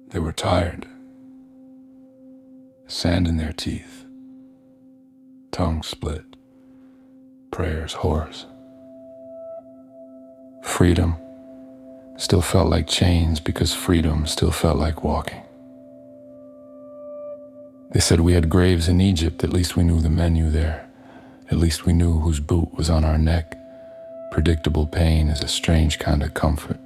They were tired, sand in their teeth, tongues split, prayers hoarse. Freedom still felt like chains because freedom still felt like walking. They said we had graves in Egypt, at least we knew the menu there. At least we knew whose boot was on our neck. Predictable pain is a strange kind of comfort.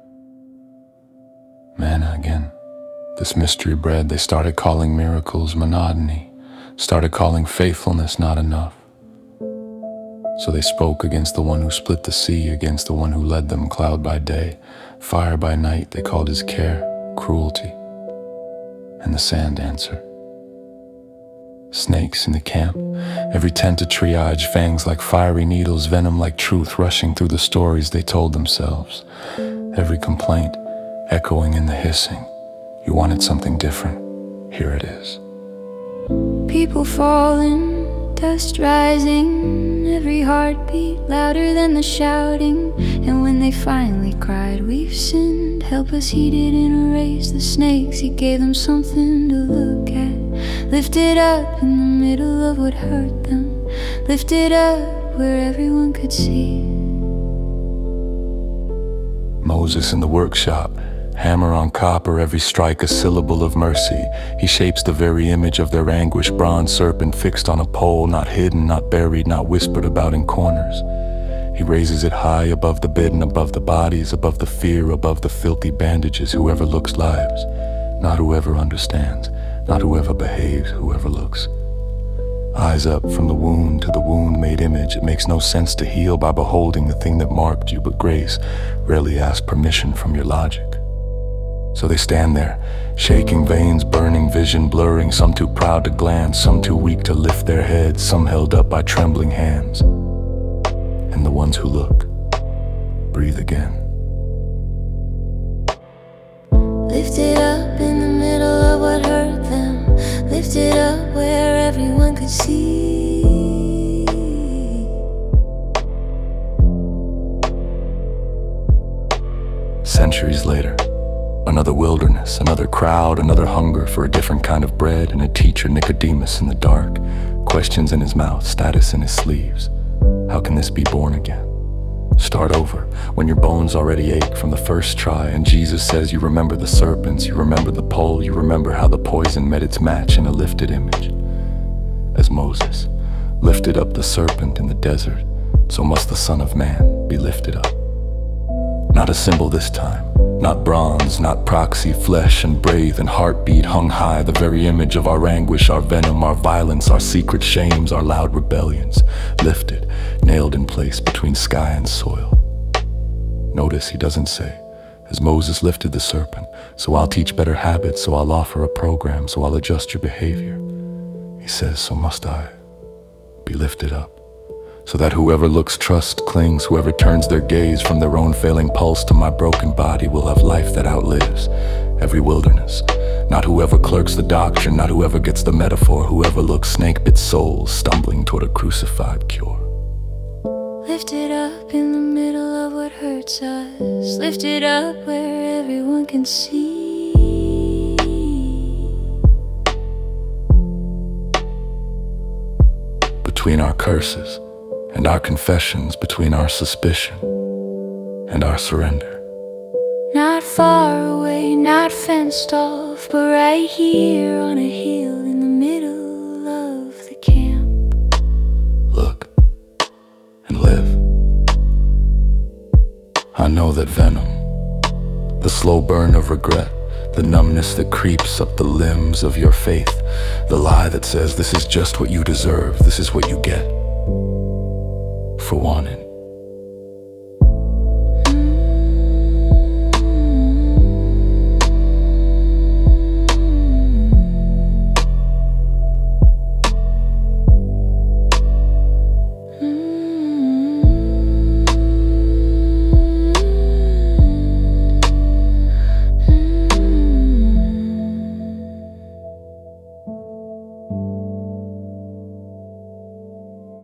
Manna again. This mystery bread they started calling miracles monotony, started calling faithfulness not enough. So they spoke against the one who split the sea, against the one who led them cloud by day, fire by night. They called his care cruelty. And the sand answered. Snakes in the camp, every tent a triage, fangs like fiery needles, venom like truth rushing through the stories they told themselves. Every complaint echoing in the hissing. You wanted something different, here it is. People falling, dust rising, every heartbeat louder than the shouting. And when they finally cried, we've sinned, help us heat it and erase the snakes. He gave them something to look at. Lift it up in the middle of what hurt them. Lift it up where everyone could see. Moses in the workshop, hammer on copper, every strike a syllable of mercy. He shapes the very image of their anguish, bronze serpent fixed on a pole, not hidden, not buried, not whispered about in corners. He raises it high above the bidden, above the bodies, above the fear, above the filthy bandages. Whoever looks lives, not whoever understands. Not whoever behaves, whoever looks. Eyes up from the wound to the wound-made image. It makes no sense to heal by beholding the thing that marked you, but grace rarely asks permission from your logic. So they stand there, shaking veins, burning vision, blurring, some too proud to glance, some too weak to lift their heads, some held up by trembling hands. And the ones who look, breathe again. Lift it up in the middle of what hurt them. Lift it up where everyone could see. Centuries later, another wilderness, another crowd, another hunger for a different kind of bread, and a teacher, Nicodemus, in the dark. Questions in his mouth, status in his sleeves. How can this be born again? Start over when your bones already ache from the first try, and Jesus says you remember the serpents, you remember the pole, you remember how the poison met its match in a lifted image. As Moses lifted up the serpent in the desert, so must the Son of Man be lifted up. Not a symbol this time, not bronze, not proxy, flesh and breathe and heartbeat hung high, the very image of our anguish, our venom, our violence, our secret shames, our loud rebellions, lifted, nailed in place between sky and soil. Notice he doesn't say, as Moses lifted the serpent, so I'll teach better habits, so I'll offer a program, so I'll adjust your behavior. He says, so must I be lifted up. So that whoever looks, trusts, clings, whoever turns their gaze from their own failing pulse to my broken body will have life that outlives every wilderness. Not whoever clerks the doctrine, not whoever gets the metaphor, whoever looks snake-bit souls stumbling toward a crucified cure. Lift it up in the middle of what hurts us. Lift it up where everyone can see. Between our curses and our confessions, between our suspicion and our surrender. Not far away, not fenced off, but right here on a hill in the middle of the camp. Look and live. I know that venom, the slow burn of regret, the numbness that creeps up the limbs of your faith, the lie that says this is just what you deserve, this is what you get for wanting.